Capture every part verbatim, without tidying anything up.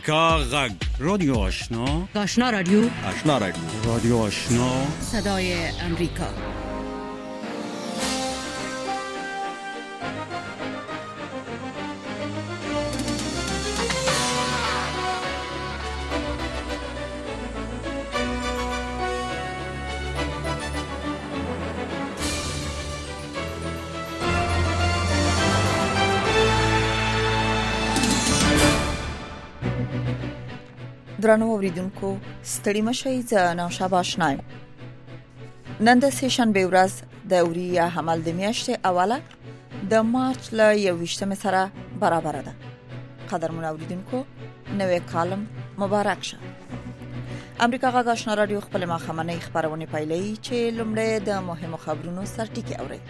امریکا غږ رادیو آشنا آشنا رادیو آشنا رادیو رادیو آشنا صدای امریکا. درنو اوریدونکو ستړي مشئ زه نوشابه آشنا یم. نن د سه‌شنبې ورځ د اوریا حمل د میاشتې اوله د مارچ ل یوویشتمې سره برابر ده. قدرمن اوریدونکو نوې کالم مبارک شه. امریکا غږ آشنا رادیو خپل مخامنۍ خبرونه پیلوي چې لومړی د مهمو خبرونو سرټکی اوري.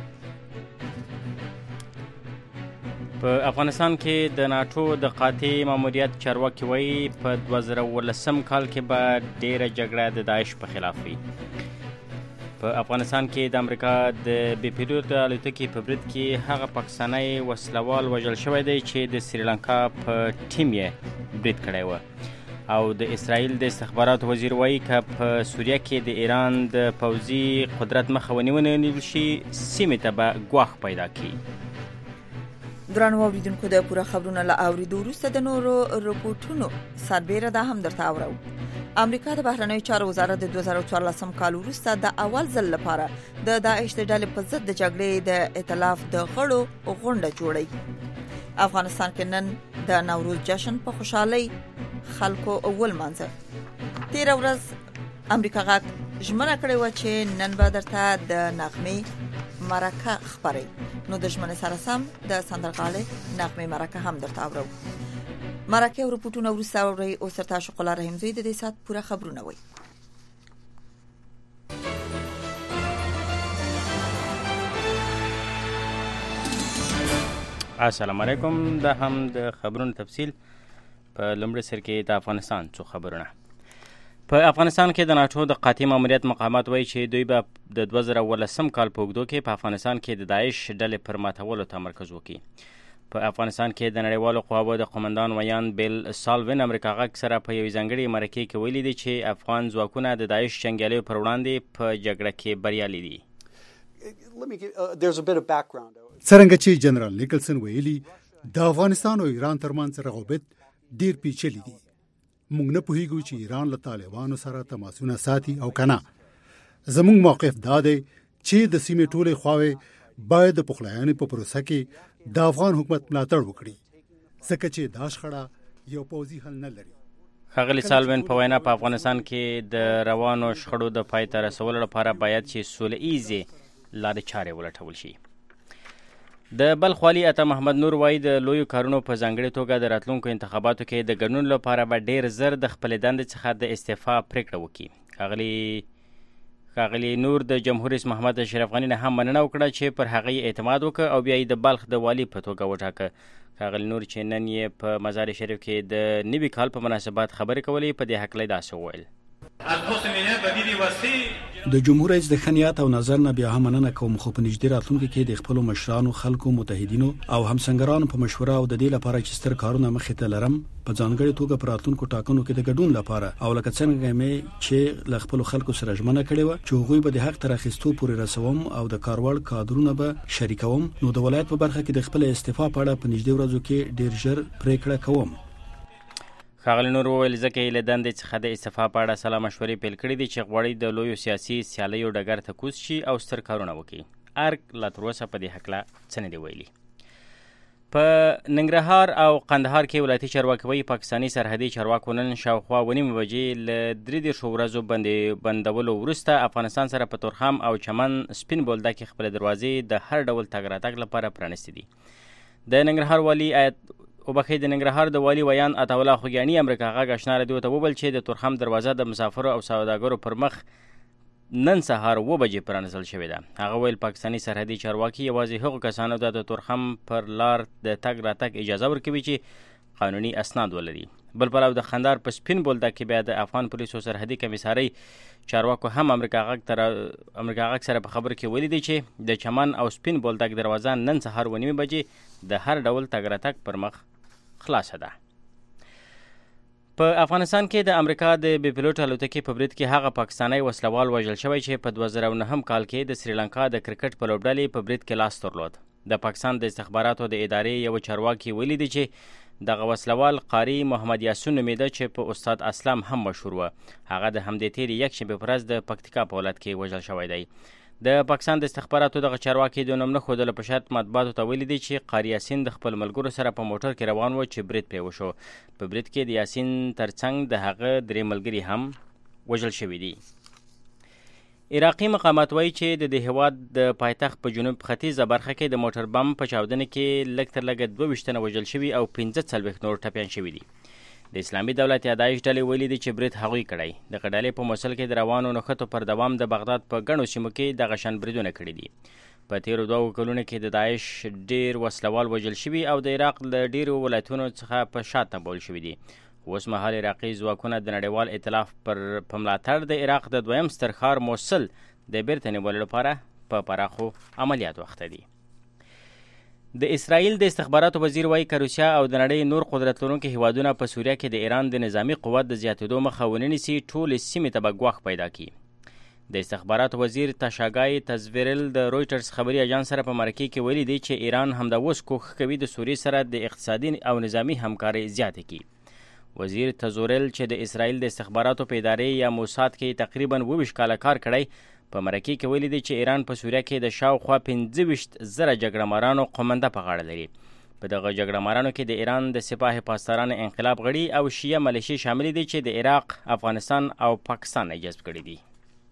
په افغانستان کې د ناتو د قاطع ماموریت چارواکي وایي په دوه زره اوولسم کال کې به ډیره جګړه د داعش په خلاف وي. په افغانستان کې د امریکا د بې پیلوټه الوتکې په برید کې هغه پاکستانی وسلوال وژل شوی دی چې د سریلانکا په ټیم یې برید کړی و. او د اسرائیل د استخباراتو وزیر وایي که په سوریه کې د ایران د پوځي قدرت مخه ونیونه نیول شي سیمې ته به ګواښ پیدا کړي. درنو اوریدونکو د پوره خبرونه لا اوریدو وروسته د نورو رپورټونو سربېره ده هم درته اورو. امریکا د بهرنیو چارو وزارت د دوه زره څوارلسم کال وروسته د اول ځل لپاره د داعش د ډلې په ضد د جګړې د ائتلاف د غړو غونډه جوړی. افغانستان کې نن د نوروز جشن په خوشحالۍ خلکو اول منځه. تیر ورځ امریکا غاک ژمنه کړې و چې نن به درته د نغمې مرکه خبري. نو د ژمنې سره سم د سندرغاړي نغمې مرکه هم درته اورو. مرکه او رپورټونه وروسته اوري او سرتا شقلا رحمزوی د دې سات پوره خبرونه وي. السلام علیکم. دا هم د خبرونو تفصیل. په لومړي سر کې د افغانستان څو خبرونه. په افغانستان کې د ناتو د قاطع ماموریت مقامات وایي چې دوی به د دوه زره اوولسم کال په اوږدو کې په افغانستان کې د داعش ډلې پر ماتولو تمرکز وکړي. په افغانستان کې د نړیوالو قواوو د قومندان ویان بیل سالوین امریکا غږ سره په یوې ځانګړې مرکې کې ویلي دي چې افغان ځواکونه د داعش جنګیالیو پر وړاندې په جګړه کې بریالي دي. څرنګه چې جنرال نیکلسن ویلي د افغانستان او ایران ترمنځ رغبت ډیر پیچلی دي. موږ نه پوهیږو چې ایران له طالبانو سره تماسونه ساتي او کنه. زموږ موقف دا دی چې د سیمې ټولې خواوې باید د پخلاینې په پروسه کې د افغان حکومت ملاتړ وکړي ځکه چې دا شخړه یو پوځي حل نه لري. ښاغلي سالوین په وینا په افغانستان کې د روانو شخړو د پای ته رسولو لپاره باید چې سوله ایزې لارې چارې ولټول شي. د بلخ والي عطا محمد نور وایي د لویو کارونو په ځانګړې توګه د راتلونکو انتخاباتو کې د ګډون لپاره به ډیر زر د خپلې دندې څخه د استعفا پریکړه وکړي. ښاغلي ښاغلي نور د جمهور رئیس محمد اشرف غني نه هم مننه وکړه چې پر هغه یې اعتماد وکړ او بیا یې د بلخ د والي په توګه وټاکه. ښاغلي نور چې نن یې په مزار شریف کې د نوي کال په مناسبت خبرې کولې په دې هکله داسې وویل. د جمهور رئیس د خنیات او نظر نه بیا هم مننه کوم خو په نږدې راتلونکي کې د خپل مشرانو خلکو متحدینو او همسنګرانو په مشوره او د دې لپاره چې ستر کارونه مخې ته لرم په ځانګړې توګه پر راتلونکو ټاکنو کې د ګډون لپاره او لکه څنګه مې چې ل خپل خلکو سره ژمنه کړې و چې هغوی به د حق تر اخیستو پورې رسوم او د کاروړ کادرونه به شریکوم. نو د ولایت په برخه کې د خپل استعفا په اړه په نږدې ورځو کې ډیر ژر پریکړه کوم. ښاغلي نور وویل ځکه یې له دندې څخه د استعفا په اړه سلا مشورې پیل کړي دي چې غواړي د لویو سیاسي سیالیو ډګر ته کوز شي او ستر کارونه وکړي. ارګ لا تر اوسه په دې هکله څه نه دي ویلي. په ننګرهار او قندهار کې ولایتي چارواکي وایي پاکستاني سرحدي چارواکو نن شاوخوا اوه نیمې بجې له درې دېرشو ورځو بندولو وروسته افغانستان سره په تورخم او چمن سپین بولده کې خپلې دروازې د هر ډول تګ راتګ لپاره پرانیستې دي. د ننګرهار والي آیت وبخښئ د ننګرهار د والي ویان عطاالله خوږیاني امریکا غږ آشنا رادیو ته وویل چې د تورخم دروازه د مسافرو او سوداګرو پر مخ نن سهار اوه بجې پرانیستل شوې ده. هغه ویل پاکستاني سرحدي چارواکي یوازې هغو کسانو ته د تورخم پر لار د تګ راتګ اجازه ورکوي چې قانوني اسناد ولري. بل پلو د خندار په سپین بولده کې بیا د افغان پولیسو سرحدي کمیسارۍ چارواکو هم امریکا غږ تر امریکا غږ سره په خبر کې ویلي دي چې د چمن او سپین بولدک دروازه نن سهار اوه نیمې بجې د هر ډول تګ راتګ پر مخ خلاصه ده. په افغانستان کې د امریکا د بې پیلوټ الوتکې په برید کې هغه پاکستانی وسلوال وژل شوی چې په دوه زره او نهم کال کې د سریلانکا د کرکټ په لوبډلې په برید کې لاس درلود. د پاکستان د استخباراتو د ادارې یو چارواکي ویلي چې دغه وسلوال قاری محمد یاسین نومیده چې په استاد اسلام هم مشهور و. هغه د همدې تیر یکشنبې په ورځ د پکتیکا په ولایت کې وژل شوی دی. د پاکستان د استخباراتو دغه چارواکي د نوم نه ښودلو په شرط مطبوعاتو ته ویلي دی چې قاری یاسین د خپل ملګرو سره په موټر کې روان و چې برید پرې وشو. په برید کې د یاسین ترڅنګ د هغه درې ملګري هم وژل شوي دي. عراقي مقامات وایي چې د دې هېواد د پایتخت په جنوب ختیځه برخه کې د موټر بم په چاودنه کې لږ تر لږه دوه ویشت تنه وژل شوي او پنځه څلوېښت نور ټپیان شوي دي. د اسلامي دولت یا داعش ډلې ویلي دي چې برید هغوی کړی. دغه ډلې په موصل کې د روانو نښتو پر دوام د بغداد په ګڼو سیمو کې دغه شان بریدونه کړي دي. په تیرو دوو کلونو کې د داعش ډیر وسلوال وژل شوي او د عراق له ډیرو ولایتونو څخه په شا تمبول شوي دي. اوس مهال عراقي ځواکونه د نړیوال ائتلاف پر په ملاتړ د عراق د دویم ستر ښار موصل د بیرته نیولو لپاره په پراخو عملیات وخته دي. د اسرائیل د استخباراتو وزیر وایي که روسیه او د نړۍ نور قدرت لرونکي هیوادونه په سوریه کې د ایران د نظامي قوت د زیاتېدو مخه ونیسي ټولې سیمې ته به ګواښ پیدا کړي. د استخباراتو وزیر تاشاګای تزویرل د رویټرز خبري اژانس سره په مرکه کې ویلي دی چې ایران همدا اوس کوښښ کوي د سوریې سره د اقتصادي او نظامي همکارۍ زیاتې کړي. وزیر تزویرل چې د اسرائیل د استخباراتو په ادارې یا موساد کې تقریبا اووه ویشت کاله کار کړی په مرکه کې ویلي دی چې ایران په سوریه کې د شاوخوا پنځه ویشت زره جګړه مارانو قومنده په غاړه لري. په دغه جګړه مارانو کې د ایران د سپاه پاسدارانو انقلاب غړي او شیعه ملیشې شامل دي چې د عراق، افغانستان او پاکستان نه جذب کړي دي.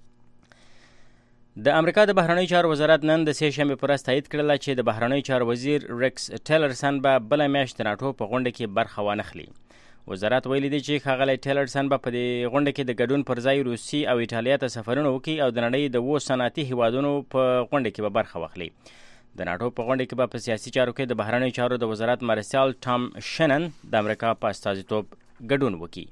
د امریکا د بهرنیو چارو وزارت نن د سې شنبې په ورځ تایید کړله چې د بهرنیو چارو وزیر ریکس ټیلرسن به بله میاشت د ناټو په غونډه کې برخه وانخلي. وزارت ویلي دی چې ښاغلی ټیلرسن به په دې غونډه کې د ګډون پر ځای روسي او ایټالیا ته سفرونه وکړي او د نړۍ د اوو صنعتي هیوادونو په غونډه کې به برخه واخلي. د ناټو په غونډه کې به په سیاسي چارو کې د بهرنیو چارو د وزارت مارشال ټام شنن د امریکا په استازیتوب ګډون وکړي.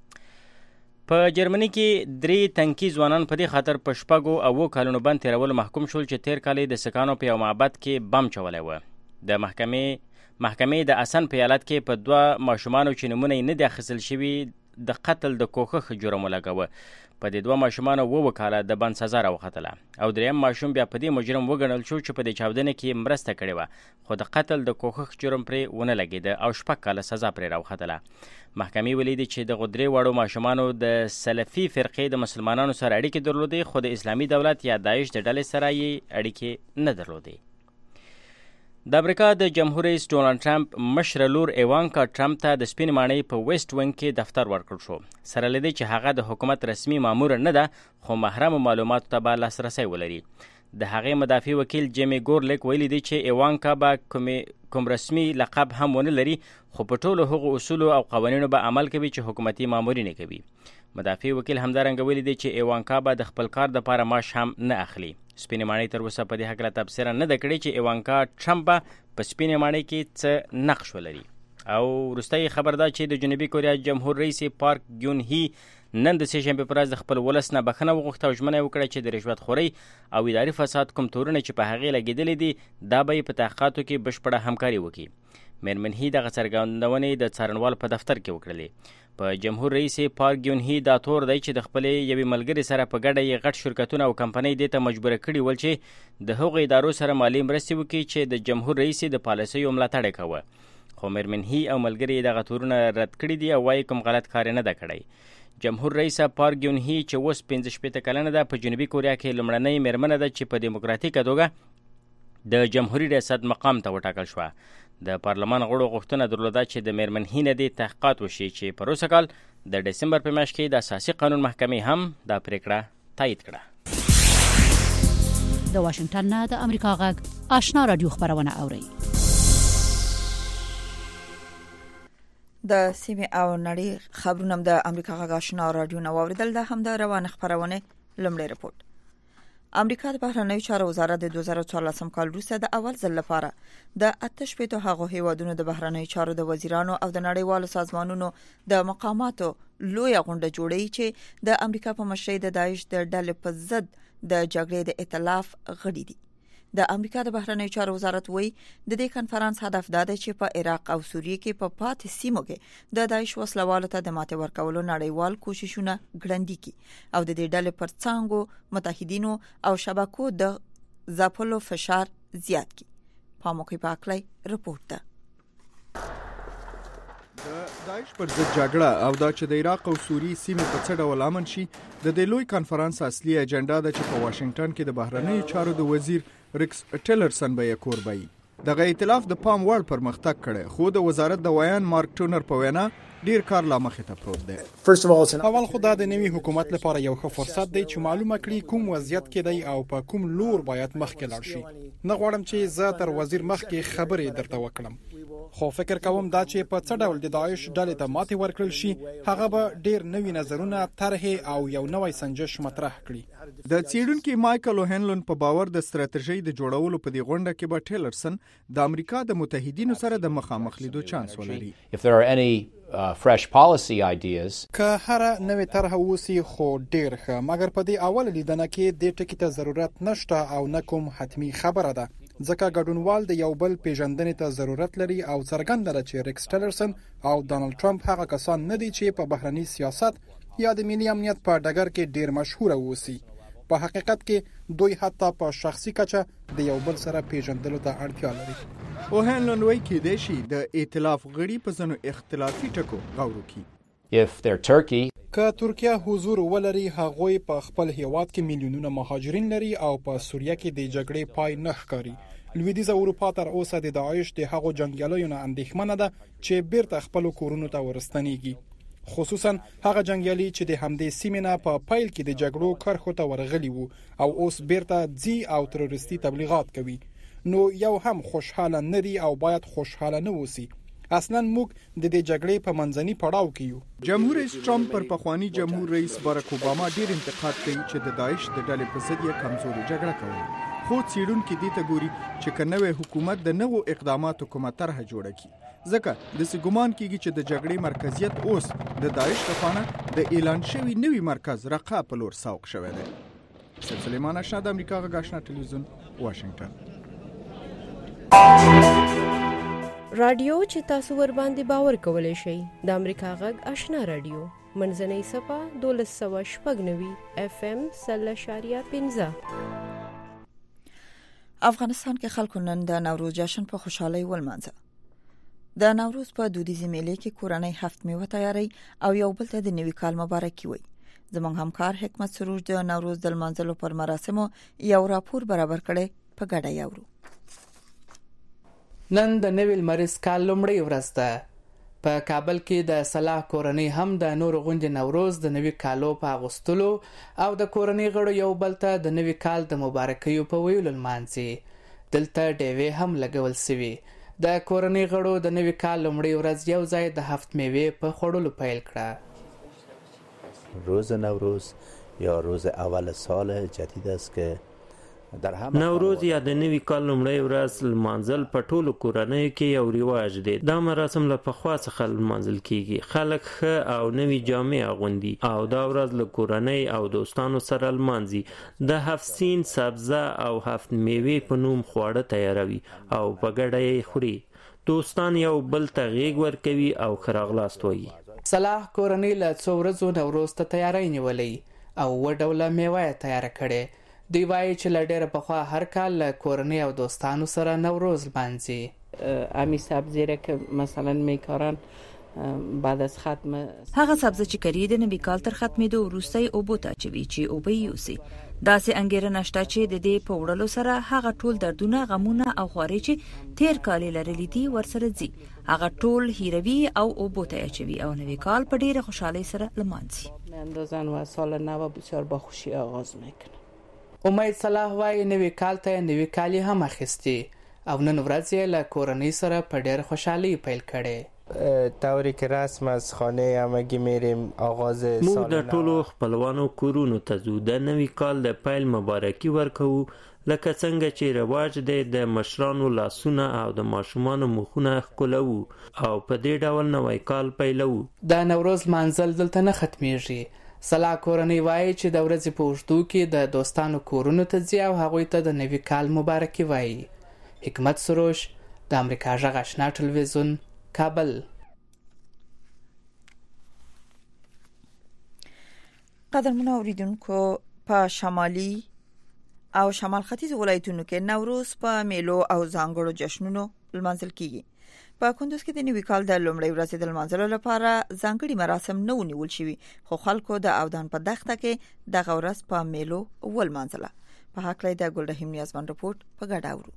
په جرمني کې درې تنکي ځوانان په دې خاطر په شپږو او اوو کلونو بند تېرولو محکوم شول چې تېر کال د سکانو په یو معبد کې بم چولی و. د محکمې محکمې د اسن په ایالت کې په دوه ماشومانو چې نومونه یې نه دي اخیستل شوي د قتل د کوښښ جرم ولګاوه. په دې دوه ماشومانو اووه کاله د بند سزا راوختله او دریم ماشوم بیا په دې مجرم وګڼل شو چې په دې چاودنه کې مرسته کړې وه، خو د قتل د کوښښ جرم پرې ونه لګېده او شپږ کاله سزا پرې راوختله. محکمې ویلي دي چې دغو درې واړو ماشومانو د سلفي فرقې د مسلمانانو سره اړیکې درلودې، خو د اسلامي دولت یا داعش د ډلې سره یې اړیکې نه درلودې. د امریکا د جمهور رئیس ډونالډ ټرمپ مشره لور ایوانکا ټرمپ ته د سپینې ماڼۍ په ویسټ وینګ کې دفتر ورکړل شو، سره له دې چې هغه د حکومت رسمي ماموره نه ده خو محرمو معلوماتو ته به لاسرسی ولري. د هغې مدافع وکیل جیمی ګورلیک ویلي دی چې ایوانکا به کوم رسمي لقب هم ونه لري خو په ټولو هغو اصولو او قوانینو به عمل کوي چې حکومتي مامورین کوي. مدافع وکیل همدارنګه ویلي دی چې ایوانکا به د خپل کار دپاره معاش هم نه اخلي. سپینې ماڼۍ تر اوسه په دې هکله تبصره نه ده کړې چې ایوانکا ټرمپ به په سپینې ماڼۍ کې څه نقش ولري. او وروستی خبر دا چې د جنوبي کوریا جمهور رئیس پارک ګیون هی نن د سې شنبې په ورځ د خپل ولس نه بخښنه وغوښته او ژمنه یې وکړه چې د رشوت خورۍ او اداري فساد کوم تورونه چې په هغې لګېدلي دي دا به یې په تحقیقاتو کې بشپړه همکاري وکړي. میرمن هی دغه څرګندونې د څارنوال په دفتر کې وکړلې. په جمهور رئیس پارک ګیون هی دا تور دی چې د خپلې یوې ملګرې سره په ګډه یې غټ شرکتونه او کمپنۍ دې ته مجبوره کړي ول چې د هغو ادارو سره مالي مرستې وکړي چې د جمهور رئیس د پالیسیو ملاتړ یې کوه. خو میرمن هی او ملګري دغه تورونه رد کړي دي او وایي کوم غلط کار نه ده کړی. جمهور رئیس پارک ګیون هی چې اوس پنځه شپېته کلنه ده په جنوبي کوریا کې لومړنۍ میرمنه ده چې په دیموکراتیکه توګه د جمهوري ریاست مقام ته وټاکل شوه. د پارلمان غړو غوښتنه درلوده چې د میرمن هی نه دې تحقیقات وشي چې په روسه کال د ډسمبر په میاشت کې د اساسي قانون محکمې هم دا پریکړه تایید کړه. د واشنگټن نه د امریکا غږ آشنا رادیو خبرونه اوري. د سیمې او نړۍ خبرونه د امریکا غږ آشنا رادیو نه واوریدل. د هم د روان خبرونه لمړی رپورټ. امریکا د بهرنیو چارو وزارت د دوه زره څوارلسم کال وروسته د اول ځل لپاره د اته شپېتو هغو هیوادونو د بهرنیو چارو د وزیرانو او د نړیوالو سازمانونو د مقاماتو لویه غونډه جوړوي چې د امریکا په مشرۍ د داعش د ډلې په ضد د جګړې د ائتلاف غړي دي. د امریکا د بهرنیو چارو وزارت وایي د دې کانفرنس هدف دا دی چې په عراق او سوریه کې په پاتې سیمو کې د داعش وسلوالو ته د ماتې ورکولو نړیوال کوششونه ګړندي کړي او د دې ډلې پر څنګه متحدینو او شبکو د ځپلو فشار زیات کړي. پاموکي پاکلای رپورټ ده. د داعش پر ضد جګړه او دا چې د عراق او سوریې سیمې په څه ډول امن شي د دې لوی کانفرنس اصلي اجنډا ده چې په واشنگټن کې د بهرنیو چارو د وزیر ریکس ټیلرسن به یې کوربایي. دغه ائتلاف د پام وړ پرمختګ کړي خو د وزارت د ویان مارک ټونر په وینا ډیر کار لا مخې ته پروت دی. اول خو دا د نوي حکومت لپاره یو ښه فرصت دی چې معلومه کړي کوم وضعیت کې دی او په کوم لور باید مخکې لاړ شي. نه غواړم چې زه تر وزیر مخکې خبرې درته وکړم، خو فکر کوم دا چې په څه ډول د داعش ډلې ته ماتې ورکړل شي هغه به ډیر نوي نظرونه طرحې او یو نوی سنجش مطرح کړي. د څېړونکي مایکل اوهنلون په باور د ستراتیژۍ د جوړولو په دې غونډه کې به ټیلرسن د امریکا د متحدینو سره د مخامخ لیدو چانس ولري. Uh, fresh policy ideas. که هر نوې طرح وسی خو ډیر ښه، مګر په دې اول لیدنه کې د ټکی ته ضرورت نشته او نه کوم حتمی خبره ده، ځکه ګډونوال د یو بل پیژندنې ته ضرورت لري او څرګنده ده چې ریکس ټیلرسن او ډانلډ ټرمپ هغه کسان نه دي چې په بهرني سیاست یا د ملي امنیت په ډګر کې ډیر مشهور وسی. په حقیقت کې دوی حتی په شخصي کچه د یو بل سره پیژندلو ته اړتیا لري. اوهنلون وایي کېدای شي د ائتلاف غړي په ځینو اختلافي ټکو غور وکړي. If they're Turkey, که ترکیه حضور ولري هغوی په خپل هیواد کې میلیونونه مهاجرین لري او په سوریه کې د جګړې پای نه ښکاري. لویدیځه اروپا تر اوسه د داعش د هغو جنگیالیو نه اندېښمنه ده چې بیرته خپل کورونو ته ورستنیږي، خصوصا هغه جنگیالي چې د همدې سیمې نه په پیل کې د جګړو کرښو ته ورغلي وو او اوس بیرته ځي او تروریستي تبلیغات کوي. نو یو هم خوشحاله نه دي او باید خوشحاله نه اوسي. اصلا موږ د دې جګړې په منځني پړاو کې یو. جمهور رئیس ټرمپ پر پخوانی جمهور رئیس باراک اوباما ډیر انتقاد کوي چې د داعش د ډلې په ضد یې کمزوري جګړه کوي، خو څېړونکي دې ته ګوري چې که نوی حکومت د نوو اقداماتو کومه طرحه جوړه کړي، ځکه داسې ګمان کېږي چې د جګړې مرکزیت اوس د داعش لخوا د اعلان شوي نوي مرکز رقه په لور سوق شوی دی. سلیمان اشنا د امریکا غږ آشنا ټلویزیون واشنگټن. رادیو چې تاسو ور باندې باور کولای شئ د امریکا غږ آشنا رادیو منځنۍ صفه دولس سوه شپږ نوي اف ام سل اشاریه پنځه. افغانستان کې خلکو نن د نوروز جشن په خوشحالۍ ولمانځه. د نوروز په دودیزې میلې کې کورنۍ هفت میوه تیاری او یو بل ته د نوي کال مبارکي وي. زموږ همکار حکمت سروج د نوروز د لمانځلو پر مراسمو یو راپور برابر کړي، په ګډه یاورو. نن د نوي لمریز کال لومړۍ ورځ ده. په کابل کې د صلاح کورنۍ هم د نور غونډې نوروز د نوي کالو په اغوستلو او د کورنۍ غړو یو بل ته د نوي کال د مبارکیو په ویلو لمانځي. دلته ډیوې هم لګول سوي. د کورنۍ غړو د نوي کال لومړۍ ورځ یو ځای د هفت میوې په خوړلو پیل کړه. روز نوروز یا روز اول سال جدید است که نوروز یا د نوي کال لومړۍ ورځ لمانځل په ټولو کورنیو کې یو رواج دی. دا مراسم له پخوا څخه لمانځل کیږي. خلک ښه او نوي جامې اغوندي او دا ورځ له کورنۍ او دوستانو سره لمانځي. د هفت سین سبزه او هفت میوې په نوم خواړه تیاروي او په ګډه یې خوري. دوستان یو بل ته غېږ ورکوي او ښه راغلاست وایي. صلاح کورنۍ له څو ورځو نوروز ته تیاری نیولی او اووه ډوله میوه یې تیاره کړې. دوی وایي چې له ډېره پخوا هر کال له کورنۍ او دوستانو سره نوروز لمانځي. امی سبزی را که مثلا میکارن بعد از ختم هغه سبزه چې کری د نوي کال تر ختمېدو وروسته یې اوبو ته اچوي چې اوبه یې یوسي. داسې انګېرنه شته چې د دې په وړلو سره هغه ټول دردونه، غمونه او خوارۍ چې تیر کال یې لرلي دي ورسره ځي، هغه ټول هیروي او اوبو ته اچوي او نوي کال په ډېره خوشحالۍ سره لمانځي. میاندازن و سال نو بسیار با خوشی آغاز میکنه. امید صلاح وایي نوي کال ته نوي کالي هم اخیستي او نن ورځ یې له کورنۍ سره په ډېر خوشحالۍ پیل کړي. طوری که رسم از خانه همگی میریم آغاز سال نو. موږ د ټولو خپلوانو کورونو ته ځو، د نوي کال د پیل مبارکي ورکوو، لکه څنګه چې رواج دی د مشرانو لاسونه او د ماشومانو مخونه ښکلوو او په دې ډول نوی کال پیلوو. د نوروز لمانځل دلته نه ختمیږي. سلا کورنۍ وایي چې د ورځې په اوږدو کې د دوستانو کورونو ته ځي او هغوی ته د نوي کال مبارکي وایي. حکمت سروش، د امریکا غږ آشنا ټلویزیون، کابل. قدرمنو اوریدونکو، په شمالي او شمال ختیځ ولایتونو کې نوروز په میلو او ځانګړو جشنونو لمانځل کیږي. په کندوز کې د نوي کال د لومړۍ ورځې د لمانځلو لپاره ځانګړي مراسم نه ونیول شوي، خو خلکو د اودان په دښته کې دغه ورځ په میلو ولمانځله. په هکله د ګلرحیم نیازمن رپورټ په ګډه اورو.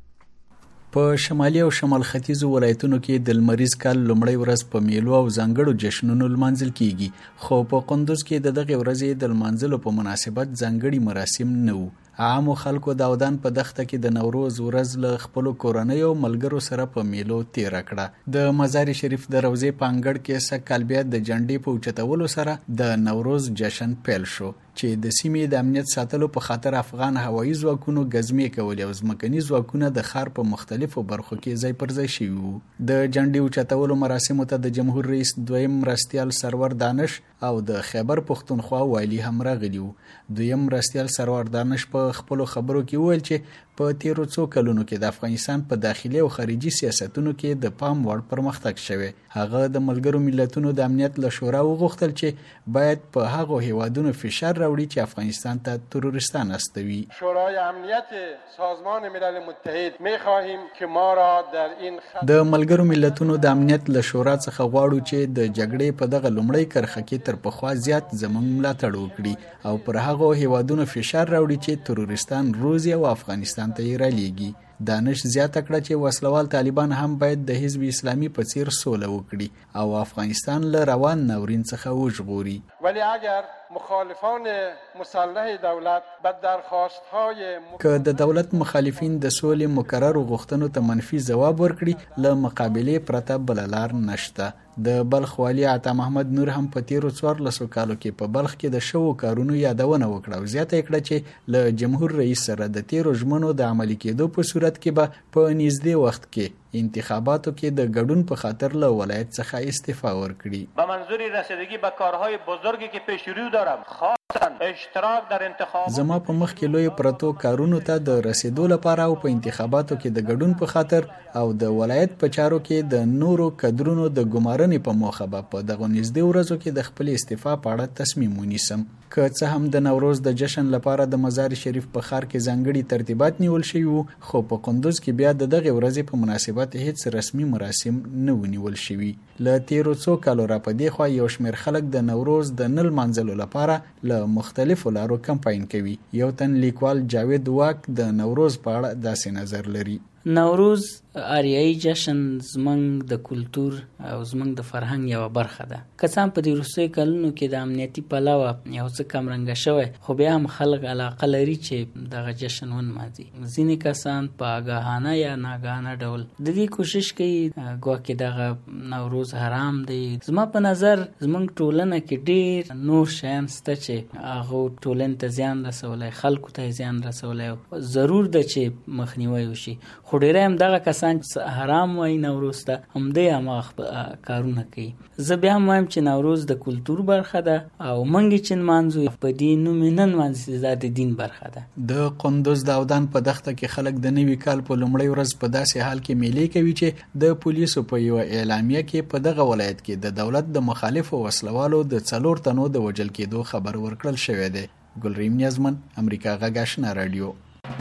په شمالي او شمال ختیځ ولایتونو کې د لمریز کال لومړۍ ورځ په میلو او ځانګړو جشنونو لمانځل کیږي، خو په کندوز کې د دغه ورځې د لمانځلو په مناسبت ځانګړي مراسم نه وو. عامو خلکو د اودان په دښته کې د نوروز ورځ له خپلو کورنیو ملګرو سره په میلو تیره کړه. د مزار شریف د روضې په انګړ کې سږ کال بیا د جنډې په اوچتولو سره د نوروز جشن پیل شو، چې د سیمې د امنیت ساتلو په خاطر افغان هوایي ځواکونو ګزمې کولې او ځمکني ځواکونه د ښار په مختلفو برخو کې ځای پر ځای شوي وو. د جنډې اوچتولو مراسمو ته د جمهور رئیس دویم مرستیال سرور دانش او د خیبر پښتونخوا والي هم راغلي وو. دویم مرستیال سرور دانش په خپلو خبرو کې وویل چې په تیرو څو کلونو کې د افغانستان په داخلي او خارجي سیاستونو کې د پام وړ پرمختګ شوی. هغه د ملګرو ملتونو د امنیت له شورا وغوښتل چې باید په هغو هیوادونو فشار راوړي چې افغانستان ته تروریستان استوي. شورای امنیت سازمان ملل متحد می‌خواهیم که ما را در این د ملګرو ملتونو د امنیت له شورا څخه غواړو چې د جګړې په دغه لومړۍ کرښه کې تر پخوا زیات زموږ ملاتړ وکړي او پر هغو هیوادونو فشار راوړي چې تروریستان روزي او افغانستان ته یې رالیږي. دانش زیاته کړه چې وسلوال طالبان هم باید د حزب اسلامي په څیر سوله وکړي او افغانستان له روان ناورین څخه وژغوري. ولی اگر مخالفان مسلح دولت به درخواست‌های که د دولت مخالفین د سولې مکرر غوښتنو ته منفي ځواب ورکړي، له مقابلې پرته بل لار نشته. د بلخ والی عطا محمد نور هم په تیرو څوارلسو کالو کې په بلخ کې د شوو کارونو یادونه وکړه او زیاته یې کړه چې له جمهور رئیس سره د تیرو ژمنو د عملي کېدو په صورت کې به په نږدې وخت کې انتخاباتو کې د ګډون په خاطر له ولایت څخه استعفا ورکړي. به منظور رسیدگی به کارهای بزرگی که پیش رو دارم خاصا اشتراک در انتخابات زما په مخ کې لوی پرتو کارونو ته د رسیدو لپاره او په انتخاباتو کې د ګډون په خاطر او د ولایت په چارو کې د نورو کډرونو د ګمارنې په موخه به په دغه نږدې ورځو کې د خپل استعفا په اړه تصمیم ونیسم. که څه هم د نوروز د جشن لپاره د مزار شریف په ښار کې ځانګړي ترتیبات نیول شوي وو، خو په کندوز کې بیا د دغه ورځې په مناسبت هیڅ رسمي مراسم نه ونیول شوي. له تیرو څو کالو را په دې خوا یو شمېر خلک د نوروز د نه لمانځلو لپاره له مختلفو لارو کمپاین کوي. یو تن لیکوال جاوید واک د نوروز په اړه داسې نظر لري. نوروز آریایي جشن زمونږ د کلتور او زمونږ د فرهنګ یوه برخه ده. که څه هم په دې وروستیو کلونو کې د امنیتي پلوه یو څه کمرنګه شوی، خو بیا هم خلک علاقه لري چې دغه جشن ونمانځي. ځینې کسان په آګاهانه یا ناګهانه ډول د دې کوشش کوي ګواکې دغه نوروز حرام دی. زما په نظر زمونږ ټولنه کې ډېر نور شیان شته چې هغو ټولنې ته زیان رسولی، خلکو ته زیان رسولی، ضرور ده چې مخنیوی وشي. خو ډېری هم دغه کسان چې حرام وایي نوروز ته، همدې هماغه کارونه کوي. زه بیا هم وایم چې نوروز د کلتور برخه ده او موږ چې نمانځو په دې نوم یې نه نمانځي، دا د دین برخه ده. د کندوز د اودان په دښته کې خلک د نوي کال په لومړۍ ورځ په داسې حال کې میلې کوي چې د پولیسو په یوه اعلامیه کې په دغه ولایت کې د دولت د مخالفو وسلوالو د څلور تنو د وژل کېدو خبر ورکړل شوی دی. ګلریم نیازمن، امریکا غږ آشنا رادیو.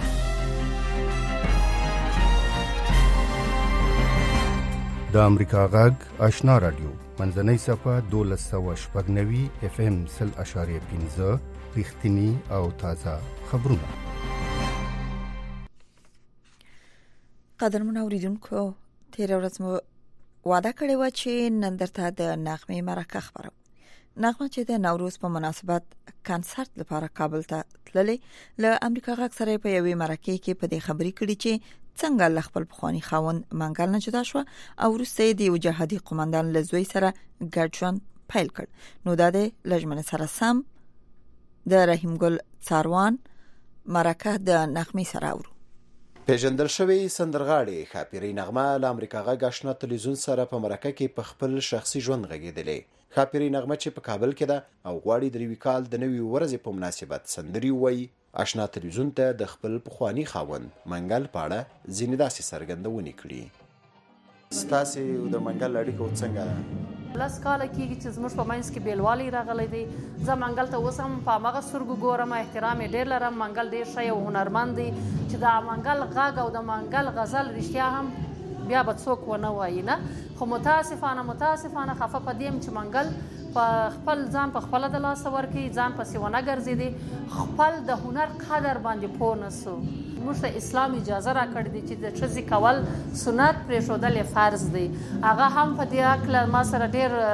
د امریکا غږ آشنا رادیو منځنۍ صفه دولس سوه شپږ نوي اف ام سل اشاریه پنځه رښتیني او تازه خبرونه. قدرمن اوریدونکو، تیره ورځ مو وعده کړې وه چې نن درته د نغمې مرکه خبرو. نغمه چې د نوروز په مناسبت کنسرت لپاره کابل ته تللې، له امریکا غږ سره په یوې مرکه کې په دې خبرې کړې چې څنګه له خپل پخواني خاوند منګل نه جدا شوه او وروسته د یو جهادي قومندان له زوی سره ګډ ژوند پیل کړ. نو دا د لژمن سره سم د رحیم ګل څاروان مرکه د نغمې سره اورو. پیژندل شوی سندرغاړي ښاپیرۍ نغمه له امریکا غږ آشنا تلویزیون سره په مرکه کې په خپل شخصي ژوند غږېدلې. ښاپیرۍ نغمه چې په کابل کې ده او غواړي د نوي کال د نوي ورځې په مناسبت سندرې ووایي، آشنا تلویزیون ته د خپل پخواني خاوند منګل په اړه ځینې داسې څرګندونې کړي. ستاسې د منګل اړیکه څنګه ده؟ لس کاله کېږي چې زموږ په منځ کې بېلوالی راغلی دی. زه منګل ته اوس هم په هماغه سترګو ګورم، احترام یې ډېر لرم. منګل ډېر ښه یو هنرمند دی چې د منګل غږ او د منګل غزل رښتیا هم بیا به څوک ونه وایي نه. خو متاسفانه متاسفانه خفه په دې یم چې منګل په خپل ځان په خپله د لاسه ورکوي، ځان پسې ونه ګرځېدی، خپل د هنر قدر باندې پوه نه سو. موږ ته اسلام اجازه راکړې دی چې د ښځې کول سنت پرېښودل یې فرض دی. هغه هم په دې هکله ما سره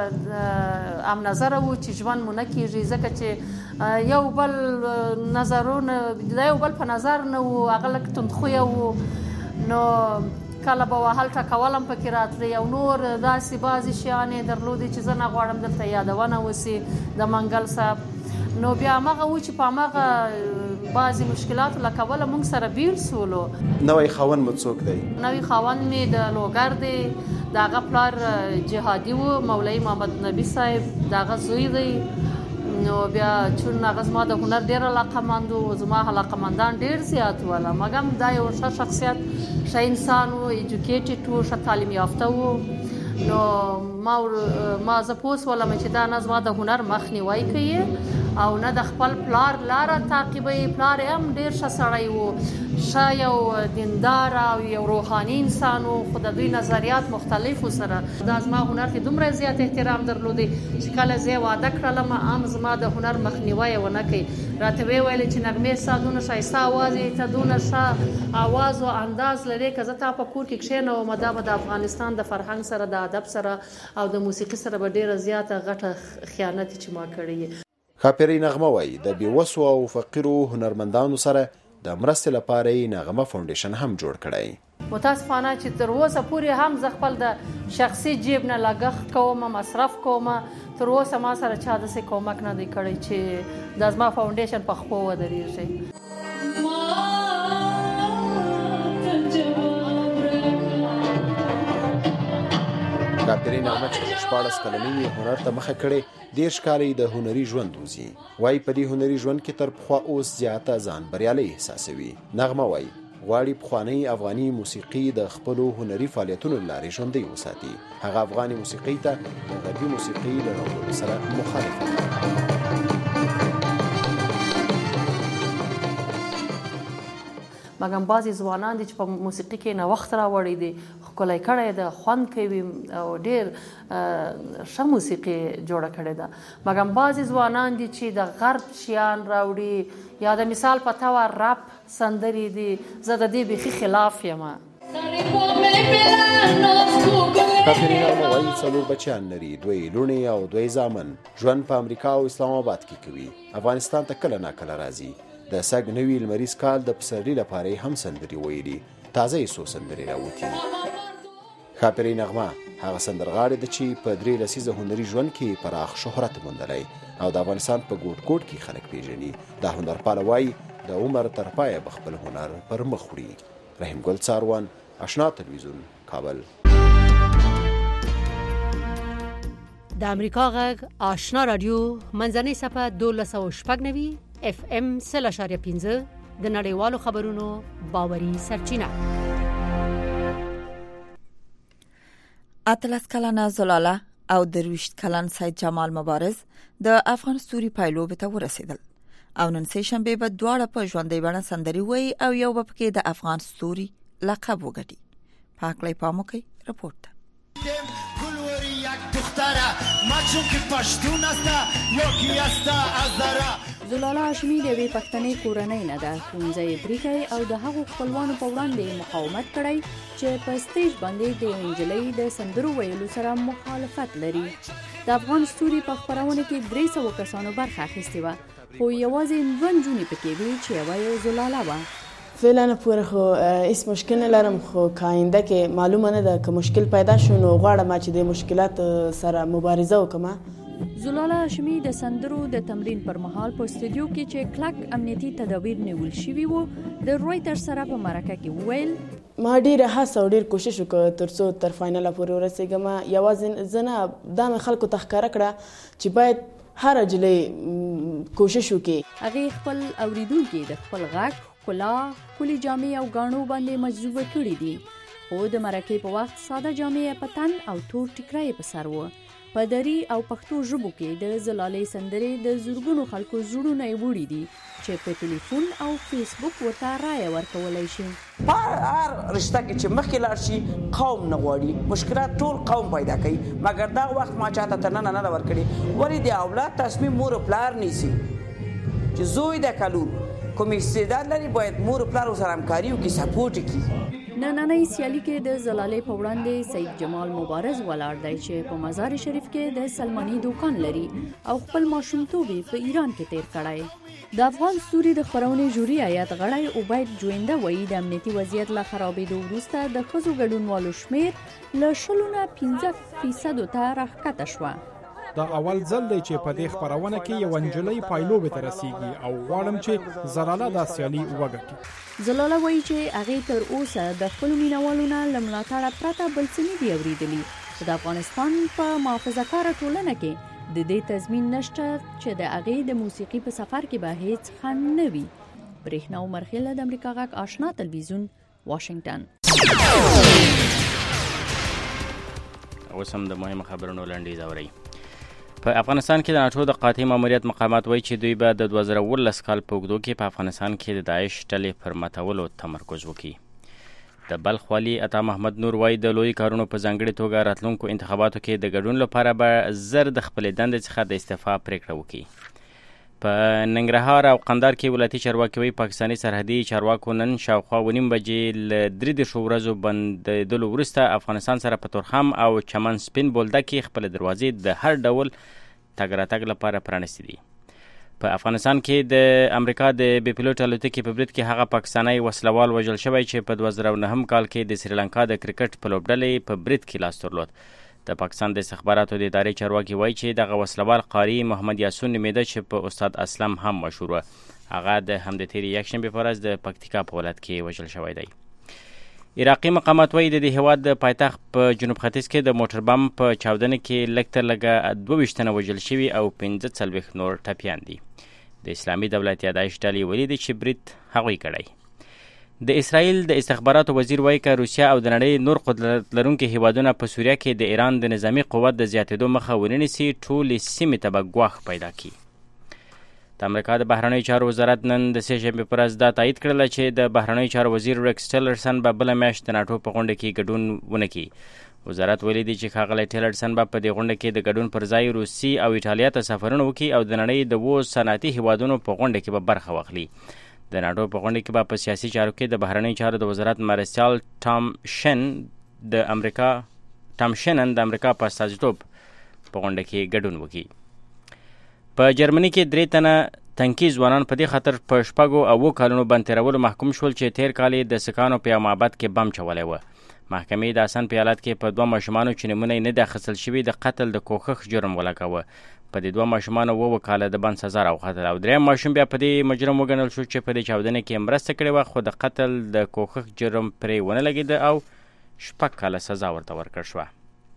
ډېر هم نظره و چې ژوند مو نه کېږي، ځکه چې یو بل نظرونه د یو بل په نظر نه و، هغه لږ توندخویه و، نو کله به وهل ټکول هم پکې راتلی او نور داسې بعضې شیان یې درلودې چې زه نه غواړم دلته یادونه وسي د منګل صاحب. نو بیا هماغه و چې په هماغه بعضې مشکلاتو له کبله موږ سره بیل سولو. نوی خاوند مو څوک دی؟ نوی خاوند مې د لوګر دی، د هغه پلار جهادي و، مولوي محمد نبي صاحب د هغه زوی دی. نو بیا چون هغه زما د هنر ډېر علاقمند و، زما علاقمندان ډېر زیات وله، مګم دا یو ښه شخصیت، ښه انسان و، ایجوکیټډ و، ښه تعلیم یافته و. نو ما ما زه پوه شولم چې دا نه زما د هنر مخنیوی کوي او نه د خپل پلار لاره تعقیبوي. پلار یې هم ډېر ښه سړی و، ښه یو دیندار او یو روحاني انسان و، خو د دوی نظریات مختلف و سره. دا زما هنر کې دومره زیات احترام درلودی چې کله زه یې واده کړلم هم زما د هنر مخنیوی یې ونه کوي. راته ویې ویل چې نغمې ستا دونه ښایسته اواز یې، ته دونه ښه اواز او انداز لرې، که زه تا په کور کې کښېنوم دا به د افغانستان د فرهنګ سره د ادب سره او د موسیقي سره به ډېره زیاته غټه خیانت چې ما کړی. ښاپیرۍ نغمه وایي د بېوسو او فقیرو هنرمندانو سره د مرستې لپاره یې نغمه فاونډیشن هم جوړ کړی. متاسفانه چې تر اوسه پورې هم زه خپل د شخصي جیب نه لګښت کوم، مصرف کوم، تر اوسه ما سره چا داسې کومک نه دی کړی چې دا زما فاونډیشن په خپو ودرېږي. ښاپیرۍ نغمه چې شپاړس کلنۍ هنر ته مخه کړې، دېرش کاله د هنري ژوند وځي. وایي په دې هنري ژوند کې تر پخوا اوس زیاته ځان بریالی احساسوي. نغمه وایي غواړي پخوانۍ افغاني موسیقي د خپلو هنري فعالیتونو له لارې ژوندۍ وساتي. هغه افغاني موسیقۍ ته د غربي موسیقۍ له راوړلو سره مخالفه. مګم بعضې ځوانان دي چې په موسیقي کې نوښت راوړی دی، ښکلی کړی ده، خوند کوي او ډېر ښه موسیقي جوړه کړې ده. مګم بعضې ځوانان دي چې د غرب شیان راوړي، یا د مثال په توګه رپ سندرې دي. زه د دې بیخي خلاف یم. ښاپیرۍ نغمه وایي څلور بچیان لري، دوی لوڼې او دوی زامن. ژوند په امریکا او اسلام آباد کې کوي. افغانستان ته کله ناکله راځي. د سږ نوي لمریز کال د پسرلي لپاره هم سندرې ویلي، تازه یې څو سندرې راوتي. ښاپیرۍ نغمه هغه سندرغاړې ده چې په درې لسیزه هنري ژوند کې پراخ شهرت موندلی او د افغانستان په ګوټ ګوټ کې خلک پیژني. دا هنرپاله وایي د عمر تر پایه به خپل هنر پر مخ وړي. رحیم ګل څاروان، آشنا تلویزیون، کابل. د امریکا غږ آشنا رادیو منځنۍ صفحه دولس سوه شپږ نوي اف ام سل اشاریه پنځه د نړیوالو خبرونو باوري سرچینه. اتلس کلنه زلاله او درویشت کلن سید جمال مبارز د افغان ستوري پایلوب ته ورسېدل او نن سه شنبه به دواړه په ژوندۍ بڼه سندري وایي او یو به پکې د افغان ستوري لقب وګټي. پاکلای پامو کوي رپورت. زلاله هاشمي د یوې پښتنې کورنۍ نه ده. ښوونځی بریښی او د هغو خپلوانو په وړاندې مقاومت کړی چې په سټیج باندې د یوې نجلۍ د سندرو ویلو سره مخالفت لري. د افغان ستوري په خپرونه کې درې سوه کسانو برخه اخیستې وه، خو یوازې دوه نجونې پکې وې چې یوه یې زلاله وه. فعلا پورې خو هیڅ مشکل نه لرم، خو کاینده کې معلومه نه ده که مشکل پیدا شو نو غواړم چې د مشکلات سره مبارزه وکړم. زلاله هاشمي د سندرو د تمرین پر مهال په استودیو کې چې کلک امنیتي تدابیر نیول شوي وو د رویټرز سره په مرکه کې وویل ما ډیره هڅه او ډیر کوشش وکړ ترڅو تر فاینل پورې ورسېږم. یوازې زنه دا مې خلکو ته ښکاره کړه چې باید هر جلې کوشش وکړي. هغه خپل اوریدونکو د خپل غږ کلا کلی جامې او غاڼو باندې مجذوبه کړي دي. خو د مرکې په وخت ساده جامې په تن او تور ټیکرای په سر و. په دری او پښتو ژبو کې د زلالې سندرې د زورګونو خلکو زړونه یې وړي دي چې په ټلیفون او فیسبوک ورته رایه ورکولی شي. په هر رشته کې چې مخکې لاړ شي قوم نه غواړي، مشکلات ټول قوم پیدا کوي، مګر دا وخت ما چاته تر ننه نه ده ورکړې. ولې د اولاد تصمیم مور و پلار نیسي چې زوی د کلور کوم استعداد لري باید مور و پلار سره همکاري وکړي، سپورټ وکړي. نننۍ سیالي کې د زلالې په وړاندې سید جمال مبارز ولاړ دی چې په مزار شریف کې د سلماني دوکان لري او خپل ماشومتوب په ایران کې تیر کړی. د افغان ستوري د خبرونې جوري هیات غړی عبید جوینده وایي د امنیتي وضعیت له خرابېدو وروسته د ښځو ګډونوالو شمېر له شلو نه پنځه فیصدو ته راښکته شوه. دا اول ځل دی چې په دې خبرونه کې یو نجلۍ پایلوبې ته رسیږي او غواړم چې زلاله دا سیالي وګټي. زلاله وایي چې هغې تر اوسه د خپلو مینوالو نه له ملاتړه پرته بل څه نه دي اورېدلي. د افغانستان په محافظه‌کاره ټولنه کې د دې تضمین نشته چې د هغې د موسیقي په سفر کې به هیڅ خنډ نه وي. برېښنا عمر خیل د امریکا غږ آشنا تلویزیون واشنگټن. اوس هم د مهمو خبرونو لنډیز اورئ. په افغانستان کې د ناټو د قاطع ماموریت مقامات وایي چې دوی به د دوه زره اوولس کال په اوږدو کې په افغانستان کې د داعش ډلې پر ماتولو تمرکز وکړي. د بلخ والي عطا محمد نور وایي د لوی کارونو په ځانګړې توګه راتلونکو انتخاباتو کې د ګډون لپاره به زر د خپلې دندې څخه د استعفا پرېکړه وکړي. په ننګرهار او قندار کې ولایتي چارواکي وایي پاکستاني سرحدي چارواکو نن شاوخوا اوه نیم بجې له درې دېرشو ورځو بندېدلو وروسته افغانستان سره په تورخم او چمن سپین بولده کې خپلې دروازې د هر ډول تګ راتګ لپاره پرانیستي دي. په افغانستان کې د امریکا د بې پیلوټ الوتکې په برید کې هغه پاکستانی وسلوال وژل شوی چې په دوه زره نهم کال کې د سریلانکا د کرکټ په لوبډلې په برید کې لاس درلود. د پاکستان د استخباراتو د ادارې چارواکي وایي چې دغه وسلوال قاري محمد یاسون نومیده چې په استاد اسلم هم مشهور و. هغه د همدې تېرې یکشنبې په ورځ د پکتیکا په ولایت کې وژل شوی دی. عراقي مقامات وایي د دې هېواد د پایتخت په جنوب ختیځ کې د موټر بم په چاودنه کې لږ تر لږه دوه ویشت تنه وژل شوي او پنځه څلوېښت نور ټپیان دي. د اسلامي دولت یا داعش ډلې ویلي دي چې برید هغوی کړی. د اسرائیل د استخباراتو وزیر وایي که روسیه او د نړۍ نور قدرت لرونکي هیوادونه په سوریه کې د ایران د نظامي قوت د زیاتېدو مخه ونه نیسي ټولې سیمې ته به ګواښ پیدا کړي. د امریکا د بهرنیو چارو وزارت نن د سې شنبې په ورځ دا تایید کړله چې د بهرنیو چارو وزیر ریکس ټیلرسن به بله میاشت د ناټو په غونډه کې ګډون ونه کړي. وزارت ویلي دی چې ښاغلی ټیلرسن به په دې غونډه کې د ګډون پر ځای روسي او ایټالیا ته سفرونه وکړي او د نړۍ د اوو صنعتي هیوادونو په غونډه کې به برخه واخلي. د ناټو په غونډه کې به په سیاسي چارو کې د بهرنیو چارو د وزارت مرستیال ټام شن د امریکا ټام شنن د امریکا په استازیتوب په غونډه کې ګډون وکړي. په جرمني کې درې تنه تنکي ځوانان په دې خاطر په شپږو او اووه کالونو بند تېرولو محکوم شول چې تېر کال یې د سکانو په یو معبد کې بم چولی و. محکمې د اسن په ایالت کې په دوه ماشومانو چې نومونه یې نه دي اخیستل شوي د قتل د کوښښ جرم ولګاوه. په دې دوه ماشومانو اووه کاله د بند سزا راوختله او درېیم ماشوم بیا په دې مجرم وګڼل شو چې په دې چاودنه کې مرسته کړې وه خو د قتل د کوښښ جرم پرې ونه لګېده او شپږ کاله سزا ورته ورکړل شوه.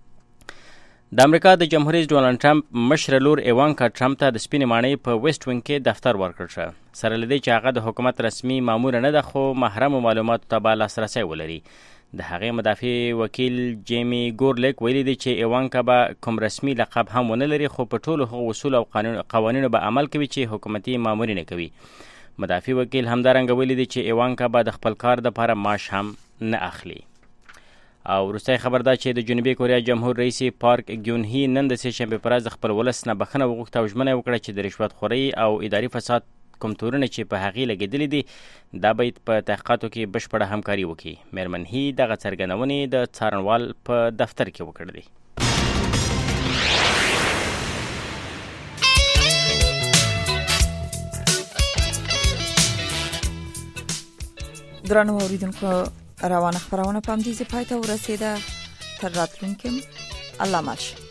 د امریکا د جمهور رئیس ډونالډ ټرمپ مشره لور ایوانکا ټرمپ ته د سپینې ماڼۍ په ویسټ وینګ کې دفتر ورکړل شو. سره له دې چې هغه د حکومت رسمي ماموره نه ده خو محرمو معلوماتو ته به لاسرسی ولري. د هغې مدافع وکیل جیمی ګورلیک ویلي دی چې ایوانکا به کوم رسمي لقب هم ونه لري خو په ټولو هغو اصول او قوانینو به عمل کوي چې حکومتي مامورین کوي. مدافع وکیل همدارنګه ویلي دی چې ایوانکا به د خپل کار دپاره معاش هم نه اخلي. او وروستی خبر دا چې د جنوبي کوریا جمهور رئیس پارک ګیون هی نن د سې شنبې په ورځ خپل ولس نه بخښنه وغوښته او ژمنه یې وکړه چې د رشوت خورۍ او اداري فساد کوم تورونه چې په هغې لګېدلي دي دا باید په تحقیقاتو کې بشپړه همکاري وکړي. میرمن هی دغه څرګندونې د څارنوال په دفتر کې وکړلې. درنو اوریدونکو روانه خبرونه په همدې ځای پای ته ورسېده. تر راتلونکي الله مل شه.